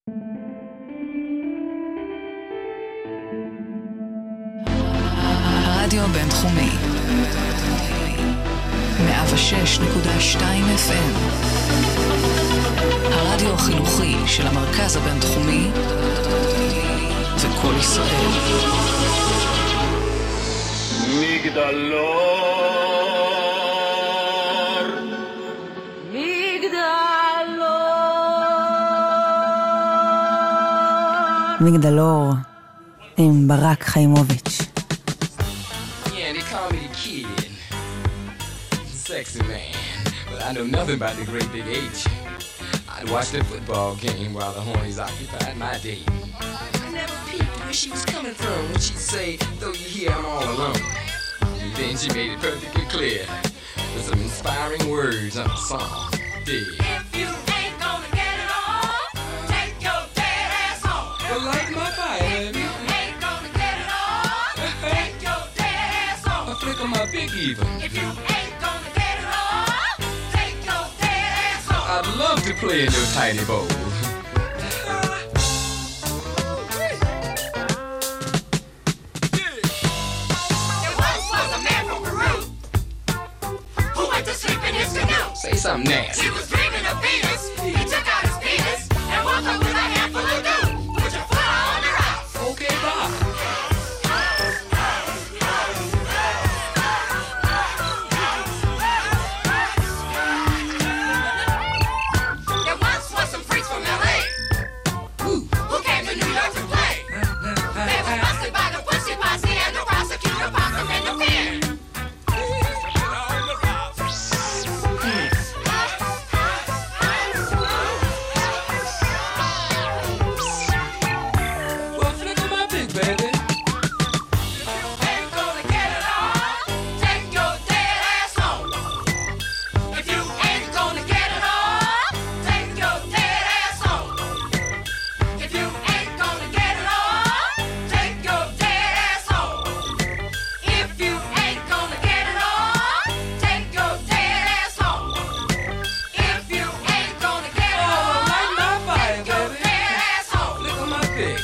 הרדיו הבינתחומי 106.2 FM, הרדיו החינוכי של המרכז הבינתחומי וכל ישראל. מגדלור מגדלור עם ברק חיימוביץ'. Sexy man, but I know nothing about the great big H. I'd watch the football game while the hornies occupied my day. I never peeped where she was coming from when she'd say, though you hear I'm all alone. And then she made it perfectly clear with some inspiring words on a song. Dig. If you ain't gonna get it on, take your dead ass home. Well, light my fire, baby. If you ain't gonna get it on, take your dead ass home. A flick of my big even. If you ain't gonna get it on, take your dead ass home. I'd love to play in your tiny bowl. There once was a man from Peru who went to sleep in his canoe. Say something nasty. He was dreaming of Venus. He took out his penis and woke up with a handful of goo. Put your foot on the rocks. Okay, bye. There once was some freaks from LA who came to New York to play. They were busted by the pussy posse and the prosecutor popped them in the pen. Well, flick of my big baby. Ain't gonna get it on, take your dead ass home. If you ain't gonna get it on, take your dead ass home. If you ain't gonna get it on, take your dead ass home. If you ain't gonna get it on, take your dead ass home. If you ain't gonna get it Oh, on, light my fire, take your baby. dead ass home. Flick of my pig.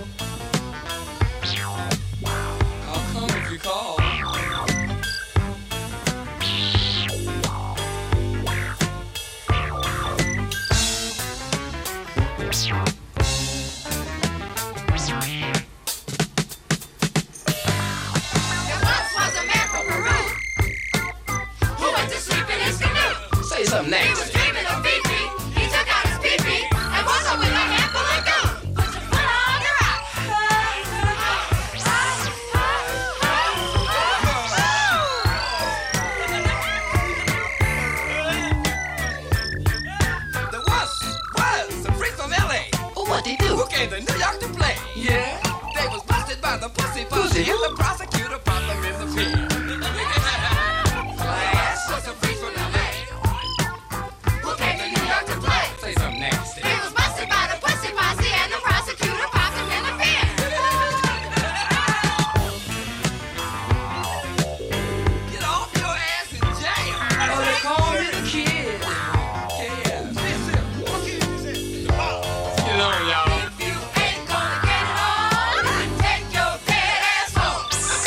I'll come if you call. There once was a man from Peru who went to sleep in his canoe. Say something He was nasty. dreaming of pee-pee. He took out his pee-pee and woke up with a handful of goo. Put your foot on the rock. There was some freaks from LA. Oh, what they do? Who came to New York to play. Yeah? They was busted by the pussy posse and the prosecutor popped them in the pen. Yes, was some freaks from LA who came to New York to play. Say something nasty. He was busted by the pussy posse and the prosecutor popped him in the pen. Get off your ass and jam. Oh, they call me the kid. Yeah. Get on, y'all. If you ain't gonna get it on, take your dead ass home.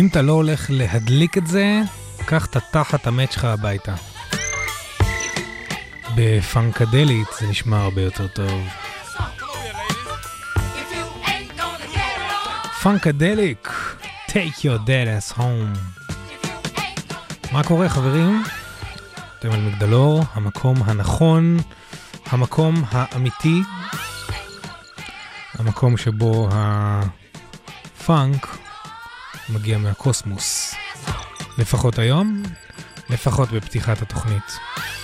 אם אתה לא הולך להדליק את זה, קח את התחת המת שלך הביתה. בפנקדלית זה נשמע הרבה יותר טוב. פנקדליק, take your dead ass home. מה קורה חברים? אתם על מגדלור, המקום הנכון, המקום האמיתי, המקום שבו הפאנק מגיע מהקוסמוס. לפחות היום, לפחות בפתיחת התוכנית.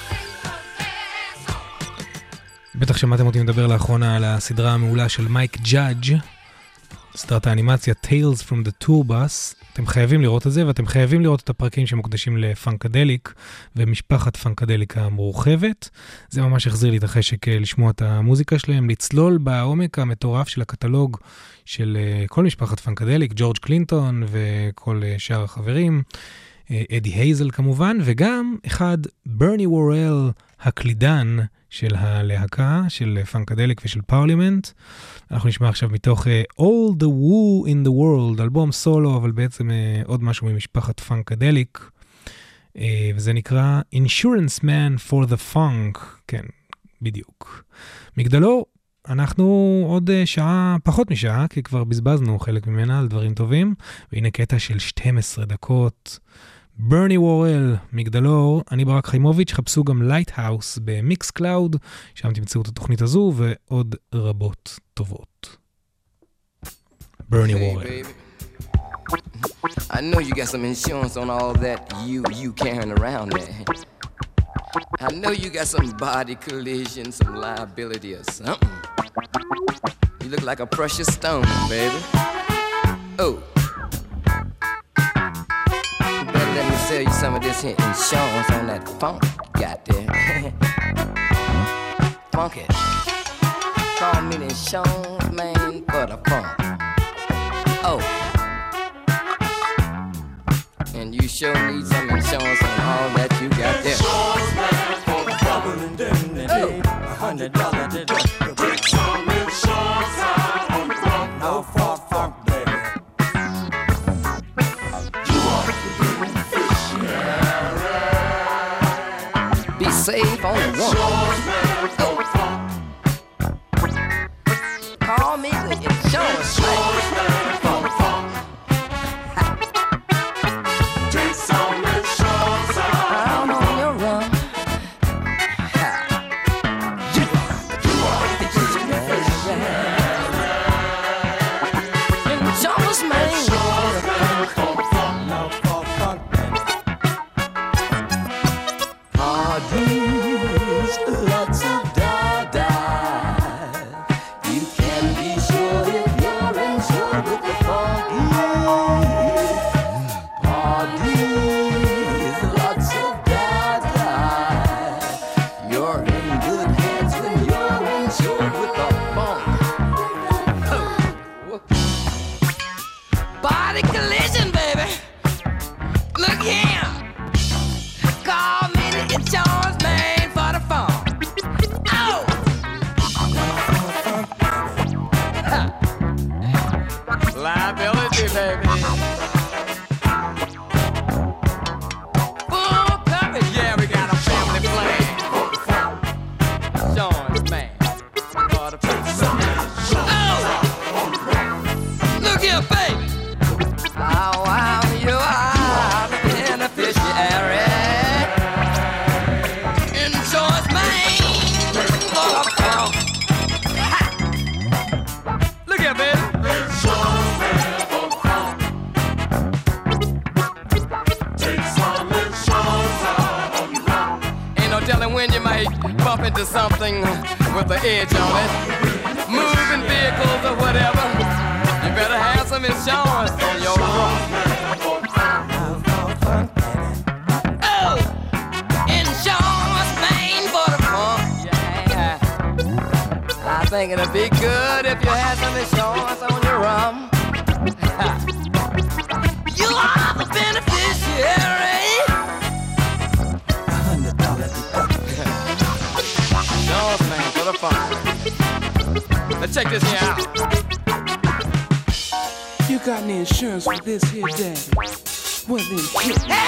בטח שמעתם אותי מדבר לאחרונה על הסדרה המעולה של מייק ג'אדג', סדרת האנימציה Tales from the Tour Bus. אתם חייבים לראות את זה, ואתם חייבים לראות את הפרקים שמוקדשים לפנקדליק ומשפחת פנקדליק המורחבת. זה ממש החזיר לי את החשק לשמוע את המוזיקה שלהם, לצלול בעומק המטורף של הקטלוג של כל משפחת פנקדליק, ג'ורג' קלינטון וכל שאר החברים, אדי הייזל כמובן, וגם אחד ברני וורל, הקלידן של הלהקה של פנקדליק ושל פרלימנט. אנחנו נשמע עכשיו מתוך All the Woo in the World, אלבום סולו, אבל בעצם עוד משהו ממשפחת פנקדליק, וזה נקרא Insurance Man for the Funk. כן, בדיוק. מגדלור, אנחנו עוד שעה, פחות משעה, כי כבר בזבזנו חלק ממנה על דברים טובים, והנה קטע של 12 דקות. ברני וורל, מגדלור, אני ברק חיימוביץ', חפשו גם לייטהאוס במיקס קלאוד, שם תמצאו את התוכנית הזו ועוד רבות טובות. ברני וורל. I know you got some insurance on all that you carrying around there. I know you got some body collision, some liability or something. You look like a precious stone, baby. Oh. Let me sell you some of this here insurance on that funk you got there. Funk it. Call me the insurance man for the funk. Oh. And you sure need some insurance on all that you got there. Insurance man for the trouble and indemnity. $100 deductible. Take some insurance out on the funk. No funk, baby. Be safe on the one. Oh. Call me the insurance man. Take some insurance out on your run. Insurance man. Lots of da-da. You can be sure if you're insured with the funky parties. Lots of da-da. You're in good hands when you're insured with the funk. Body collision, baby. Look here. Call me the insurance man for the phone. Oh! Liability, baby. Full coverage. Yeah, we got a family plan. Insurance man for the phone. Oh! Look here, baby. Oh, you are the beneficiary. Look here, baby. Ain't no telling when you might bump into something with the edge on it. Moving vehicles or whatever. You better have some insurance on your run. Oh, insurance man for the funk. Yeah. I think it'd be good if you had some insurance on your rum. You are the beneficiary. $100 deductible. Insurance man for the funk. Let's check this here out. You got any insurance for this here, daddy? Well then, hit me.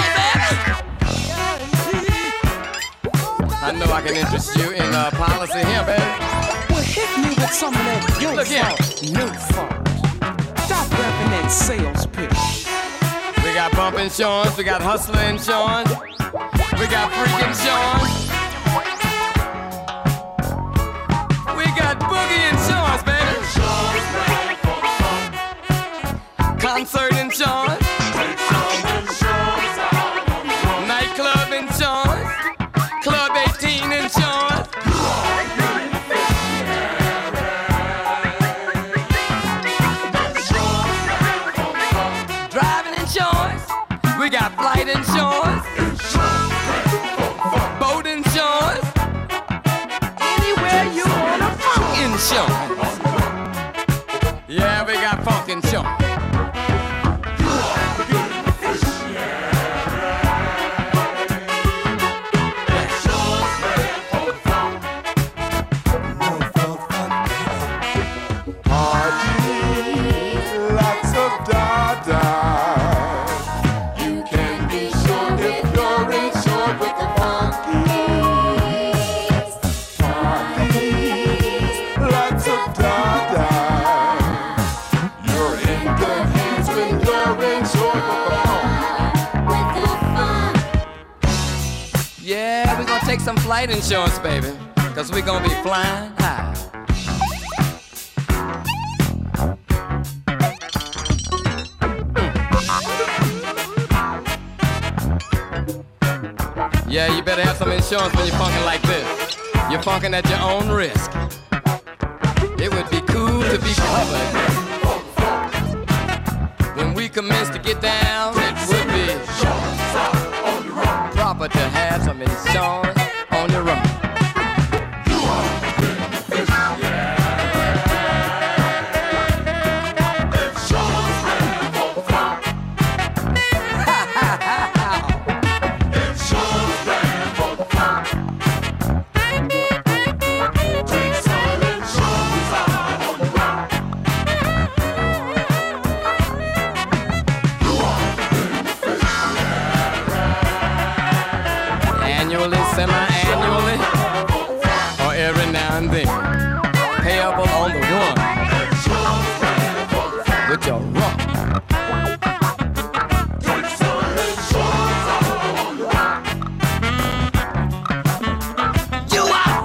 I know I can interest you in a policy here, baby. Well, hit me with some of that your Look here. fault, no fault. Stop rapping that sales pitch. We got bump insurance, we got hustler insurance, we got freak insurance, we got boogie insurance, baby. Concert insurance, nightclub insurance, Club 18 insurance. Driving insurance, we got flight insurance, boat insurance, anywhere you want a funk insurance. Yeah, we got funk insurance. Lots of dada. You can be sure if you're insured with the monkeys. Parties, lots of dada. You're in good hands when you're insured with the funk. Yeah, we're gonna take some flight insurance, baby, cause we're gonna be flying high. Yeah, you better have some insurance when you're funkin' like this. You're funkin' at your own risk. It would be cool to be covered. When we commence to get down, it would be proper to have some insurance on your own. Annually, semi-annually, or every now and then. Payable on the one with your rump. You out!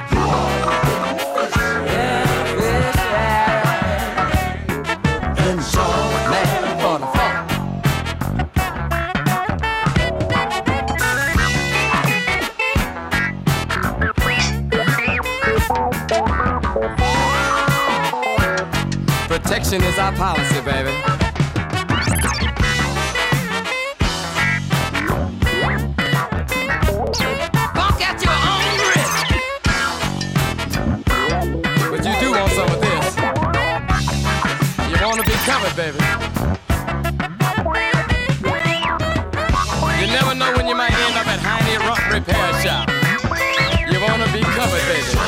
Insurance man for the funk. Protection is our policy, baby. Funk at your own risk. But you do want some of this. You want to be covered, baby. You never know when you might end up at Heine Rump Repair Shop. You want to be covered, baby.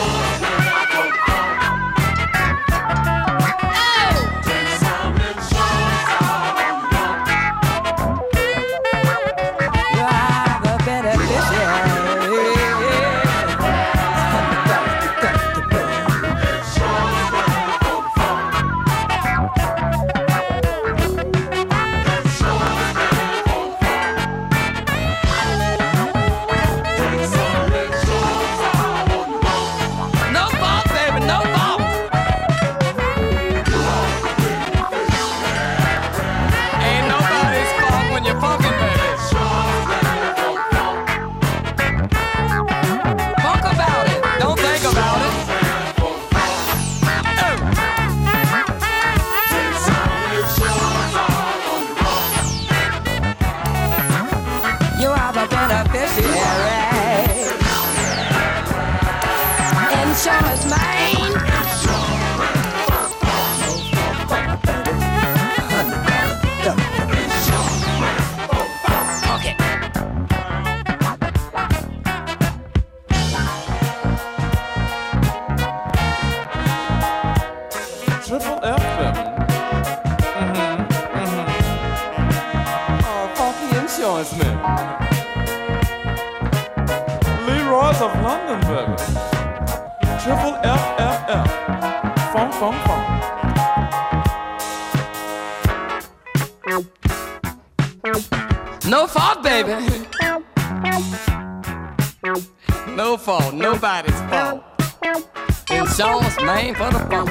Insurance man. Okay. Triple FM. Leroy's of London, baby. Triple FFF. Funk, funk, funk. No fault, baby. No fault, nobody's fault. Insurance, man, for the funk.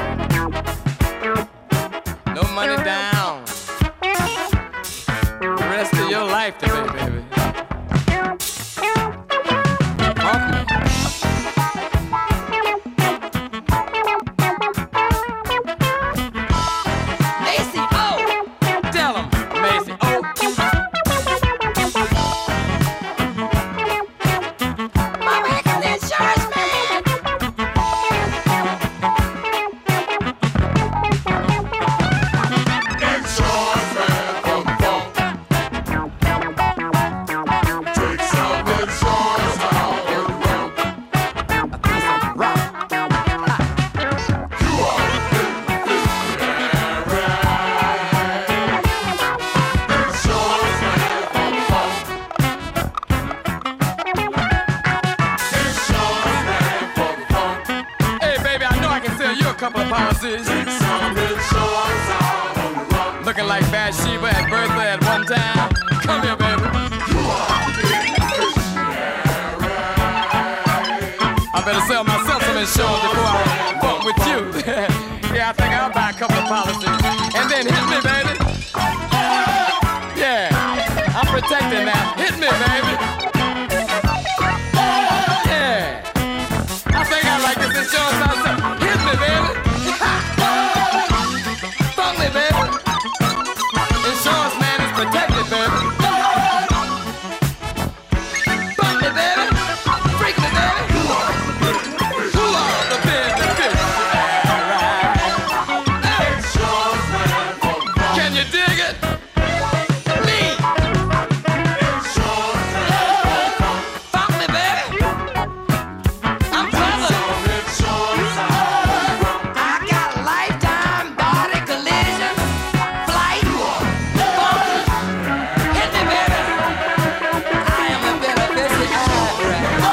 No money down. The rest of your life today, baby. Funk me. Macy, oh! Tell 'em, Macy, oh! Looking like Bathsheba at birthday at one time. Come here, baby. I better sell myself some insurance before I bump with you. Yeah, I think I'll buy a couple of policies. And then hit me, baby. Yeah, I'm protecting that. Hit me, baby. Yeah, I think I like this insurance myself. Hit me, baby. Fuck me, baby. Insurance man is protected, baby. Fuck me, baby. Freak me, baby. Who are the business? Hey. Can you dig it? Me. Fuck me, baby. I'm clever. I got lifetime body collision, flight, funky. Hit me, baby. I am a beneficiary. Oh.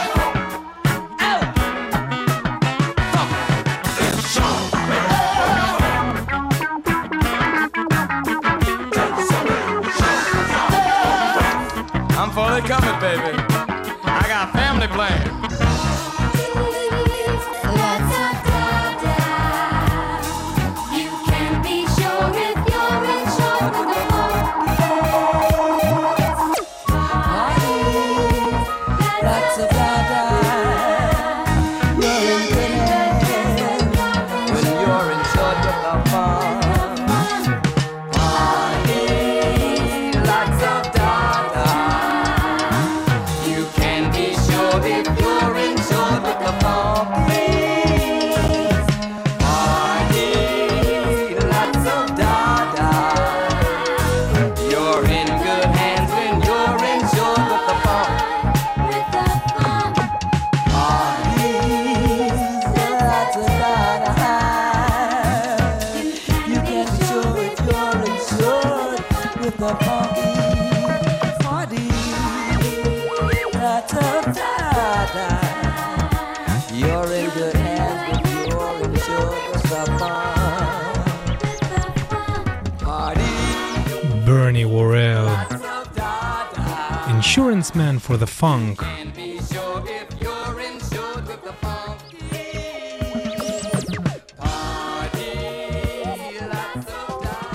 I'm fully covered, baby. I got family plans. You can be sure if you're insured with the phone. Lots of data. You're in good hands When you're insured with the fun. Lots of data. You can be sure if you're insured with the fun. Lots of data. You're in good hands when you're insured with the fun. with the phone. Lots of data. You can be sure if you're insured with the funky party. Lots of data. You're in good hands if you're insured with the fun party. ברני וורל, Lots of data. insurance man for the funk. Can be sure if you're insured with the fun. Party. Lots of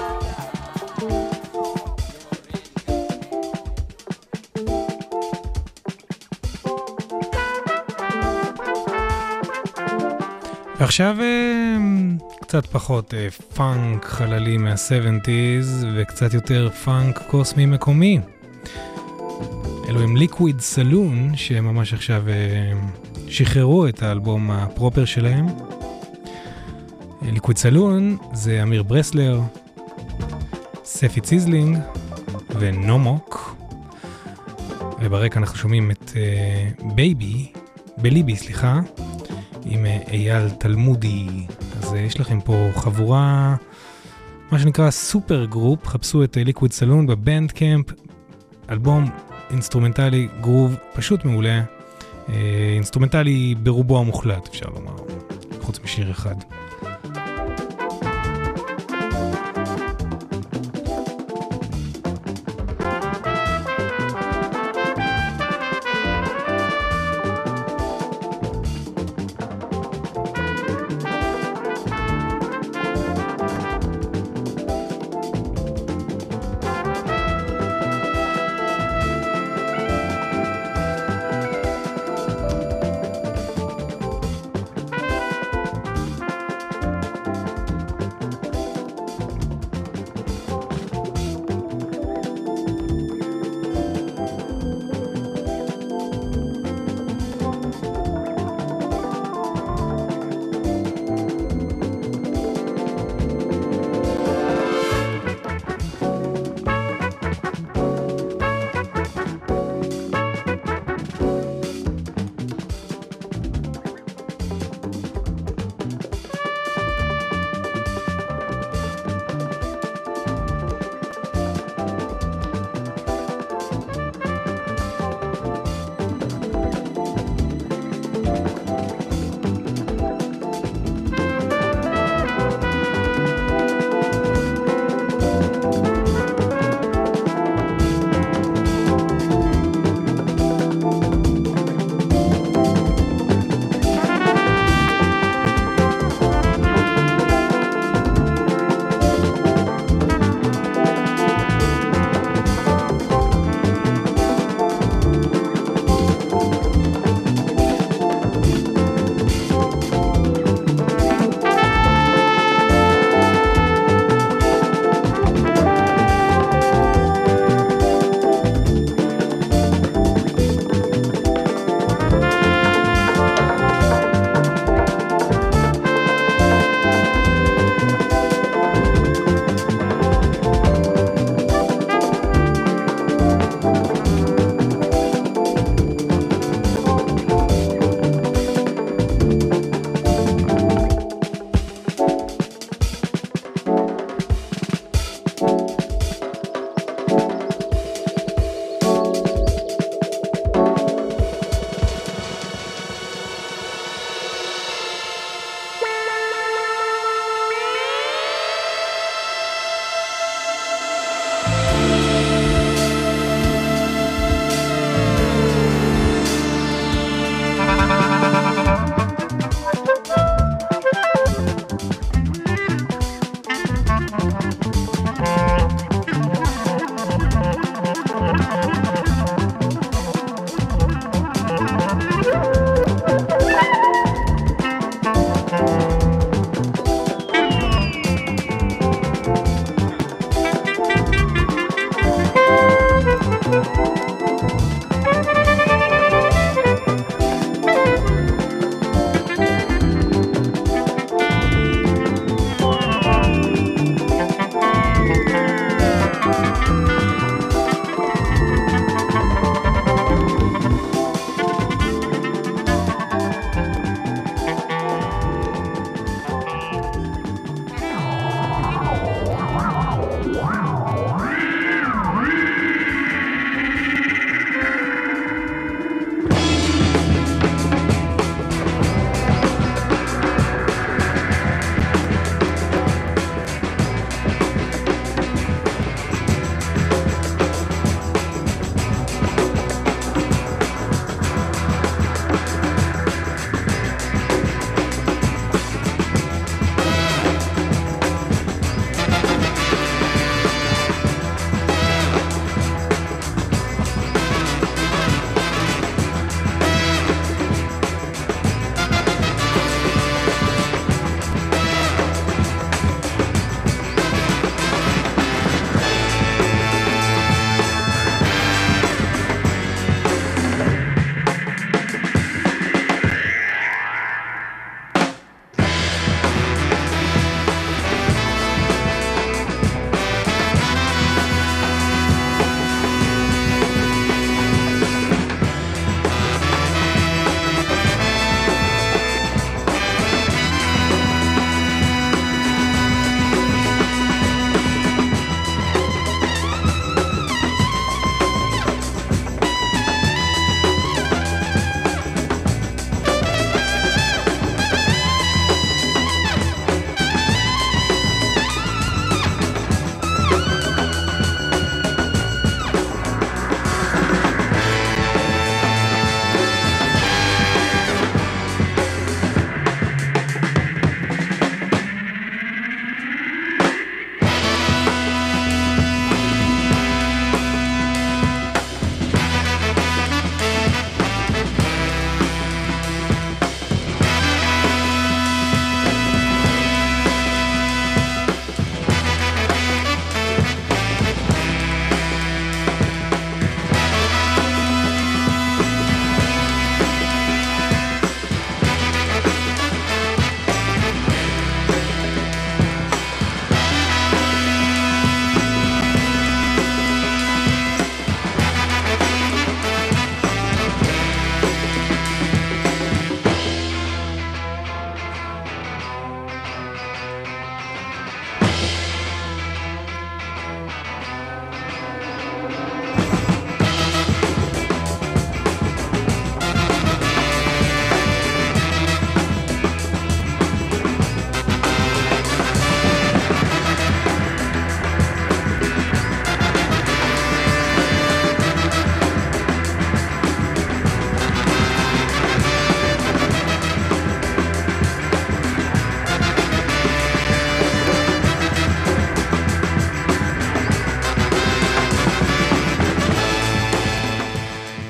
ועכשיו קצת פחות פאנק חללי מה-70s וקצת יותר פאנק קוסמי מקומי. אלו הם ליקוויד סלון שממש עכשיו שחררו את האלבום הפרופר שלהם. ליקוויד סלון זה אמיר ברסלר, ספי ציזלינג ונומוק, וברקע אנחנו שומעים את בליבי, עם אייל תלמודי. אז יש לכם פה חבורה, מה שנקרא סופר גרופ, חפשו את ליקוויד סלון בבנד קמפ, אלבום אינסטרומנטלי, גרוב פשוט מעולה, אינסטרומנטלי ברובו המוחלט, אפשר לומר, חוץ משיר אחד.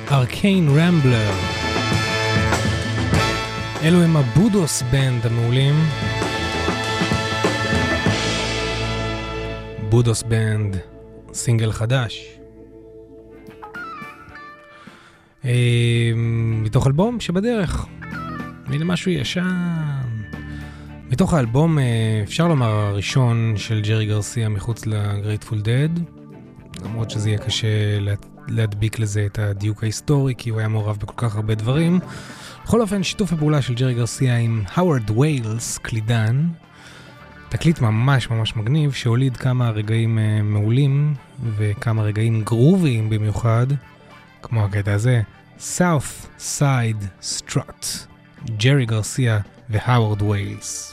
ארקיין רמבלר. אלו הם הבודוס בנד המעולים. בודוס בנד, סינגל חדש. מתוך אלבום שבדרך. הנה משהו ישן. מתוך האלבום, אפשר לומר, הראשון של ג'רי גרסיה מחוץ לגרייטפול דד. למרות שזה יהיה קשה להדביק לזה את הדיוק ההיסטורי, כי הוא היה מעורב בכל כך הרבה דברים. בכל אופן, שיתוף הפעולה של ג'רי גרסיה עם הווארד ויילס, קלידן. תקליט ממש ממש מגניב, שהוליד כמה רגעים מעולים, וכמה רגעים גרוביים במיוחד, כמו הקטע הזה, South Side Strut, ג'רי גרסיה והווארד ויילס.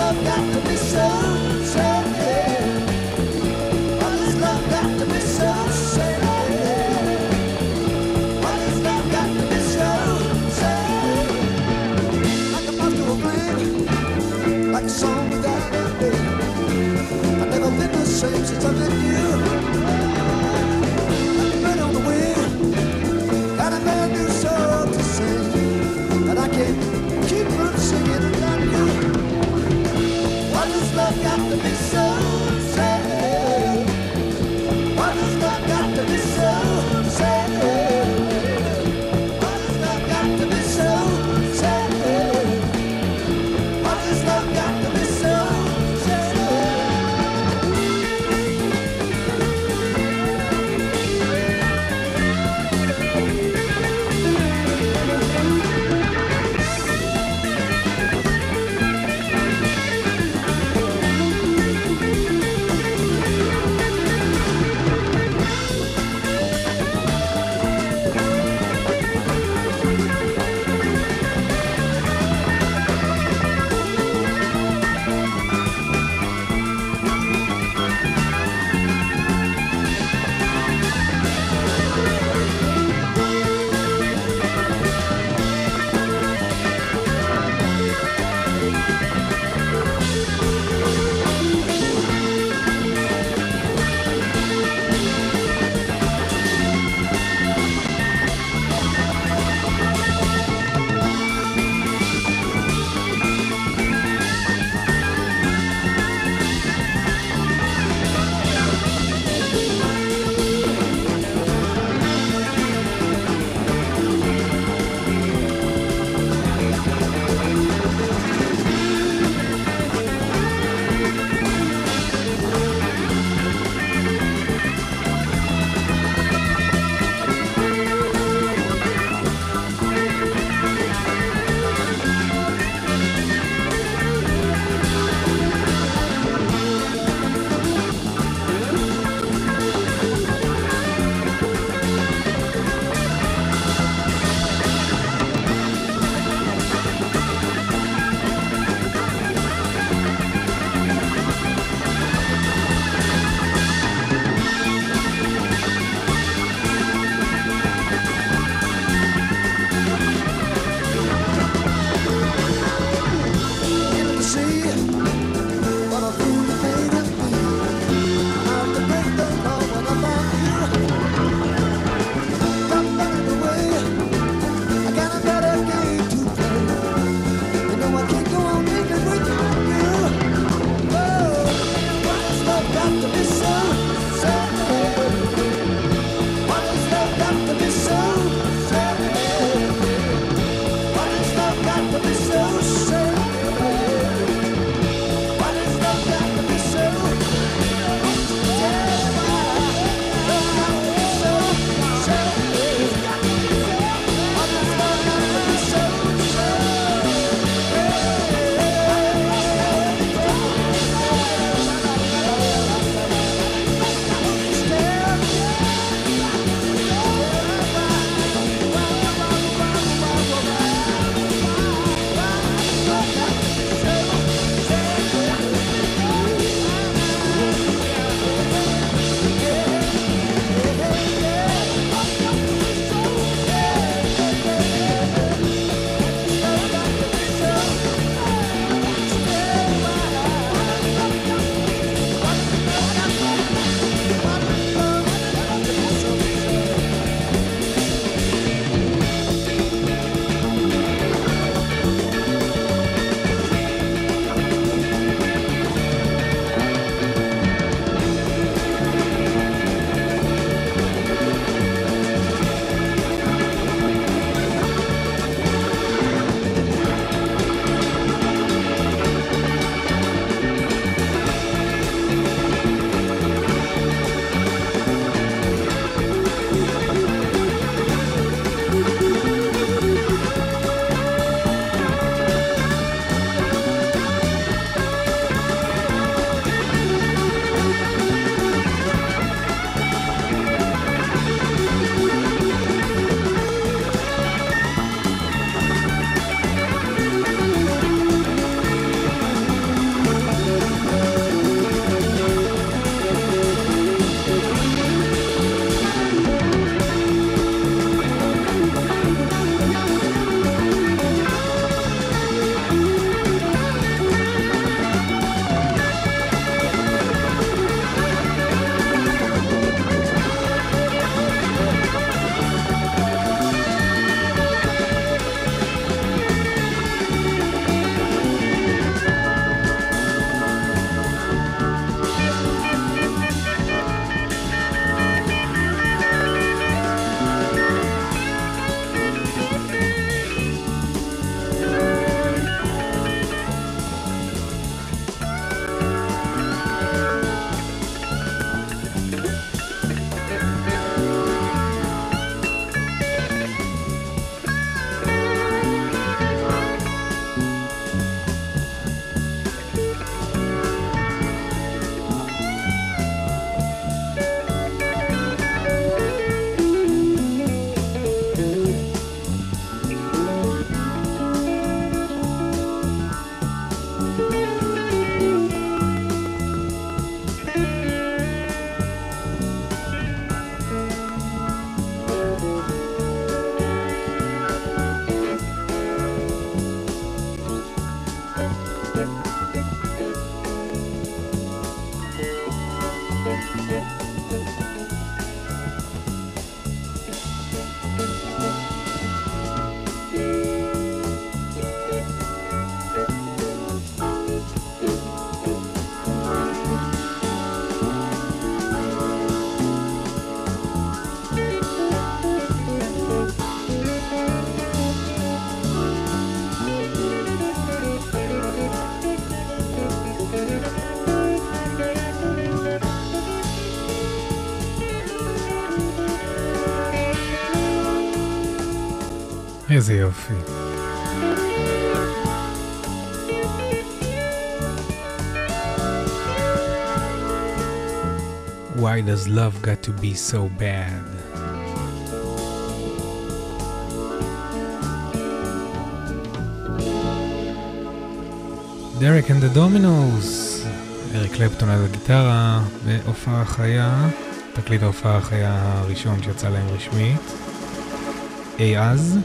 love got to be so sad? Why does love got to be so sad? Why does love got to be so sad? Like a moth to a flame, like a song without a name. I've never been the same since I met you. Like a bird on the wind, got a brand new song to sing, and I can't keep from singing without you. Why does love got איזה יופי. Why does love got to be so bad? דרק and the Dominos, אריק קלפטון על הגיטרה בהופעה חיה, תקליט ההופעה החיה הראשון שיצא להם רשמית אי אז.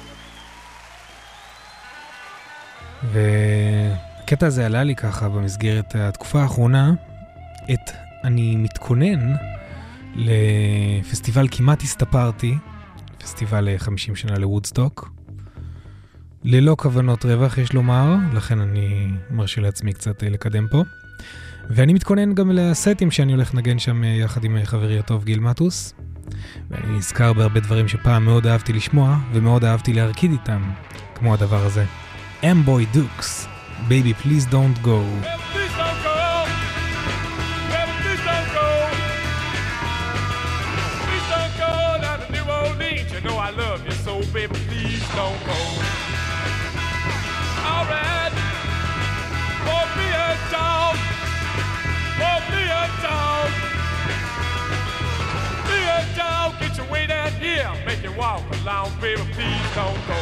והקטע הזה עלה לי ככה במסגרת התקופה האחרונה, אני מתכונן לפסטיבל כמעט הסתפרתי, פסטיבל 50 שנה לוודסטוק, ללא כוונות רווח יש לומר, לכן אני מרשה לעצמי קצת לקדם פה, ואני מתכונן גם לסטים שאני הולך לנגן שם יחד עם חברי הטוב גיל מטוס, ואני נזכר בהרבה דברים שפעם מאוד אהבתי לשמוע ומאוד אהבתי להרקיד איתם, כמו הדבר הזה. Amboy Dukes, Baby Please Don't Go. I love you, so baby, please don't go. All right, for me a dog, for me a dog, be a dog, get your way down here, make you walk along, baby, please don't go.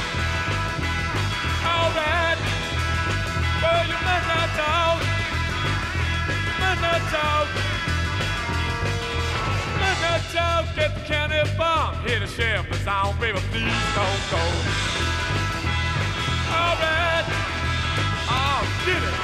All right, well, you must not talk, you must not talk. Get the county bomb, hit the sheriff is on, baby, please don't go. All right, oh, get it.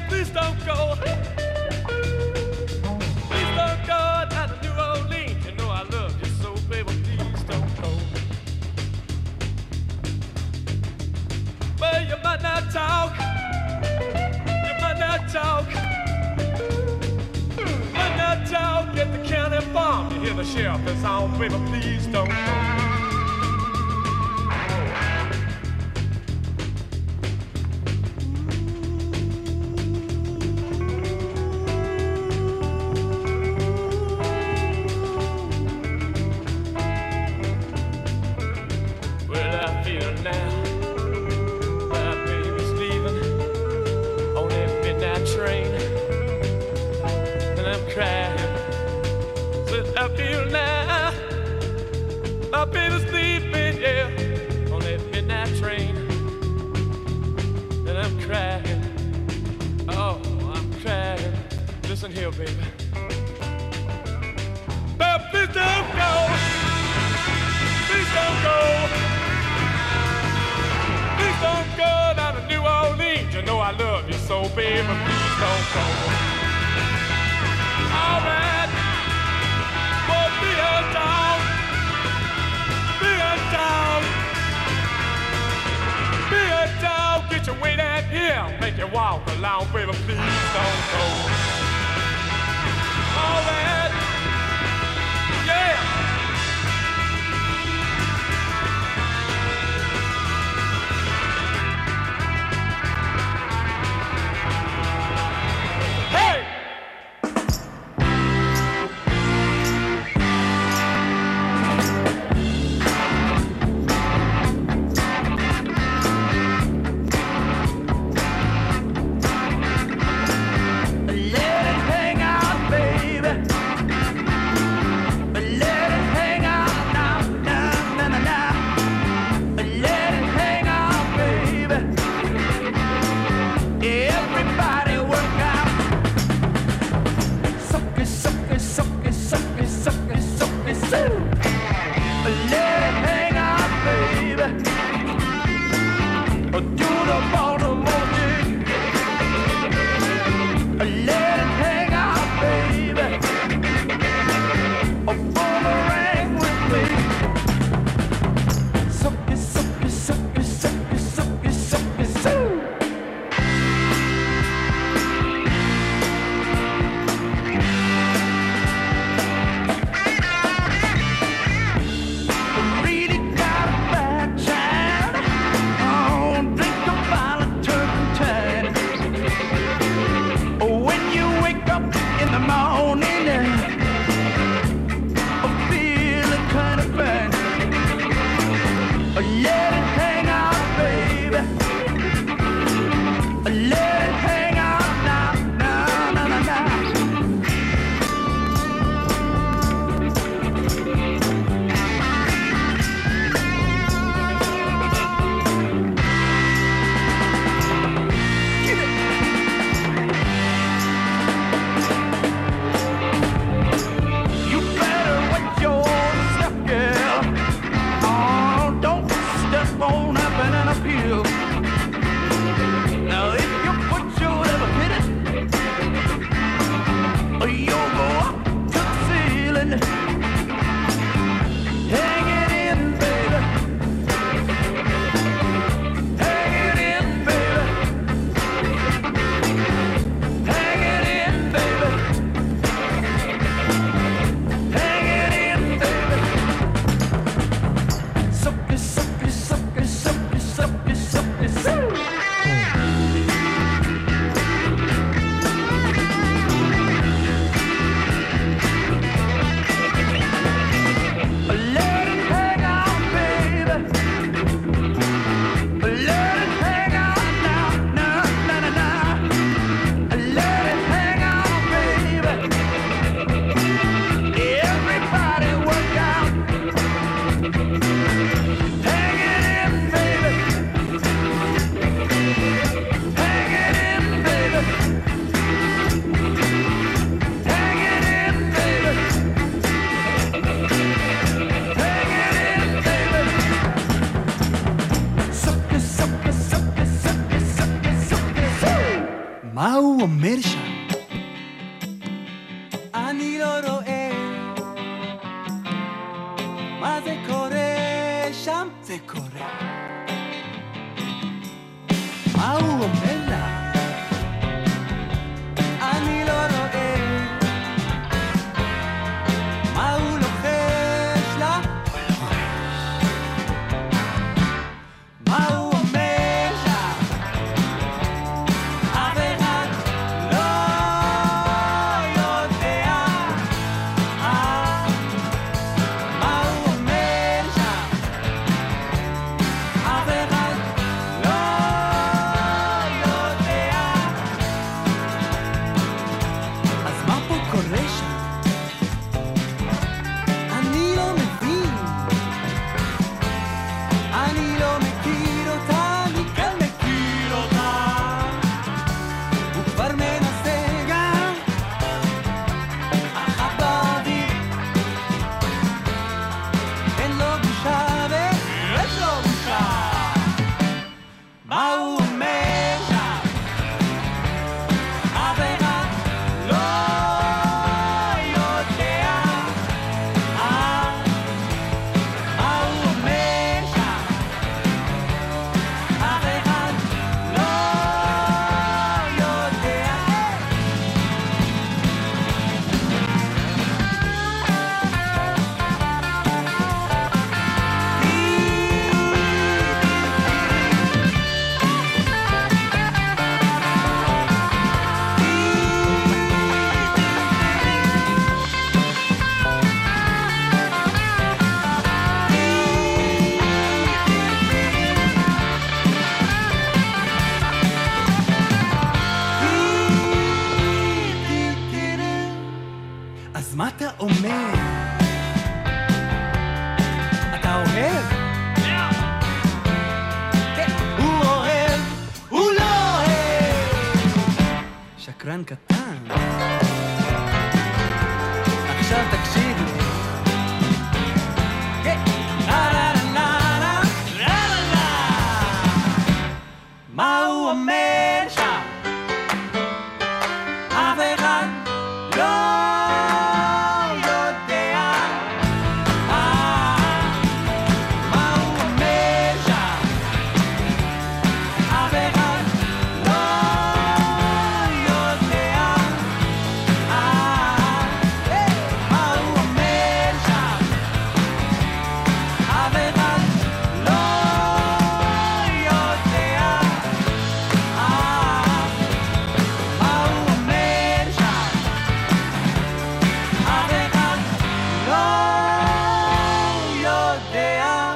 Please don't go. Please don't go down to New Orleans. You know I love you so, baby. Please don't go. Well, you might not talk. You might not talk. Might not talk at the county farm. You hear the sheriff is on, baby. Please don't go. My baby's sleeping, yeah, on that midnight train. And I'm crying, oh, I'm crying. Listen here, baby. But please don't go. Please don't go. Please don't go down to New Orleans. You know I love you so, baby. Please don't go. All right. Well, be a dog. Be a dog. Be a dog. Get your weight out here. Make you walk along, baby. Please don't go. All right. Yeah. Hey! מה הוא אומר שם? אני לא רואה. מה זה קורה שם? זה קורה. מה הוא אומר לה? אני לא רואה. מה הוא לוחש לה? מה הוא אומר לה? אף אחד לא יודע. מה הוא אומר שם? אף אחד לא יודע. אז מה פה קורה שם? אני לא מבין. אני לא מכיר אותה, אני כן מכיר אותה. הוא כבר מנסה גם אחת באוויר. אין לו בושה ואין לו בושה. מה הוא אומר שם? אף אחד לא יודע. מה הוא אומר שם? אף אחד לא יודע. אז מה אתה אומר? אתה אוהב? כן, הוא אוהב, הוא לא אוהב. שקרן קטן. עכשיו תקשיב לי. כן. לה לה לה לה לה לה לה. מה הוא אומר שם? אף אחד לא יודע. מה הוא אומר שם? אף אחד לא יודע. מה הוא אומר שם? אף אחד לא יודע. מה הוא אומר שם? אף אחד לא יודע.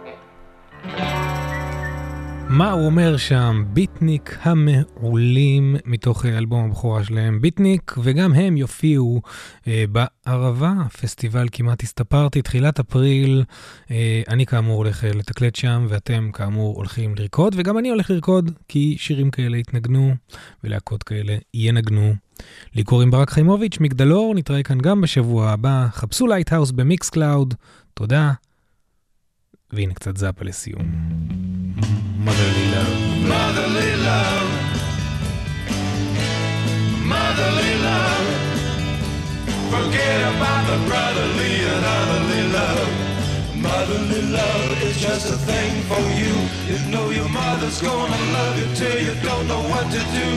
מה הוא אומר שם? ביטניק המעולים מתוך אלבום הבכורה שלהם ביטניק, וגם הם יופיעו בערבה, פסטיבל כמעט הסתפרתי, תחילת אפריל. אני כאמור הולך לתקלט שם, ואתם כאמור הולכים לרקוד, וגם אני הולך לרקוד, כי שירים כאלה יתנגנו, ולהקות כאלה ינגנו. לי קוראים ברק חיימוביץ', מגדלור, נתראה כאן גם בשבוע הבא. חפשו לייטהאוס במיקס קלאוד, תודה. והנה קצת זאפה לסיום. Motherly love. Motherly love. Motherly love. Forget about the brotherly and otherly love. Motherly love is just a thing for you. You know your mother's gonna love you till you don't know what to do.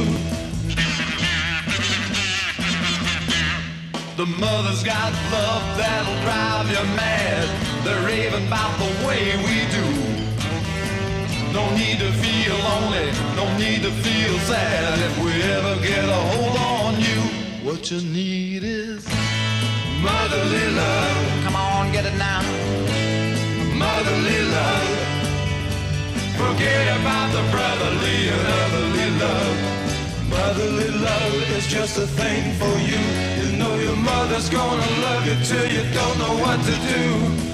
The mother's got love that'll drive you mad. They're raving about the way we do. No need to feel lonely, no need to feel sad. If we ever get a hold on you, what you need is motherly love. Come on, get it now. Motherly love. Forget about the brotherly and otherly love. Motherly love is just a thing for you. You know your mother's gonna love you till you don't know what to do.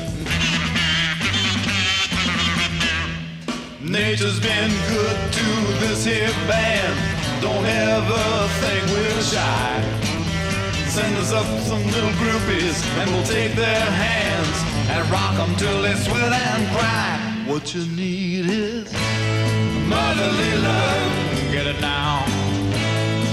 Nature's been good to this here band. Don't ever think we're shy. Send us up some little groupies and we'll take their hands and rock them till they sweat and cry. What you need is motherly love. Get it now.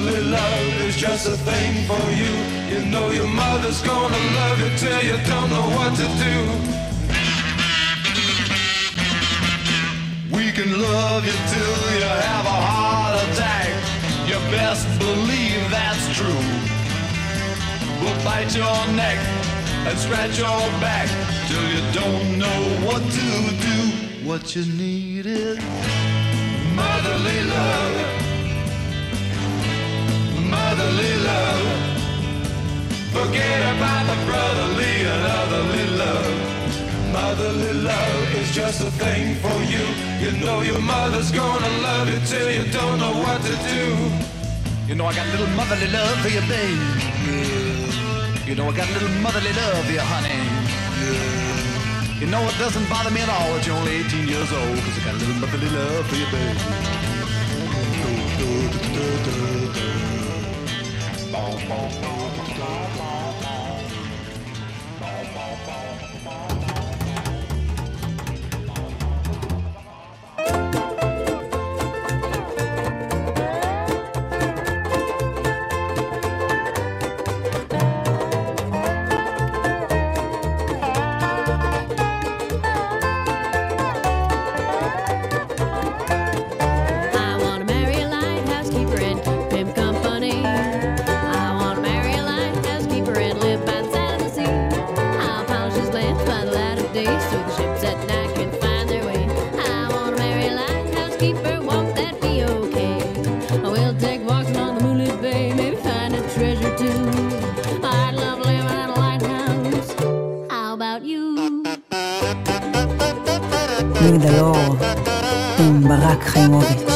Motherly love is just a thing for you. You know your mother's gonna love you till you don't know what to do. We can love you till you have a heart attack. You best believe that's true. We'll bite your neck and scratch your back till you don't know what to do. What you need is motherly love. Motherly love. Forget about the brotherly and otherly love. Motherly love is just a thing for you. You know your mother's gonna love you till you don't know what to do. You know I got a little motherly love for you, babe. You know I got a little motherly love for you, honey. You know it doesn't bother me at all that you're only 18 years old, 'cause I got a little motherly love for you, babe. מגדלור עם ברק חיימוביץ'.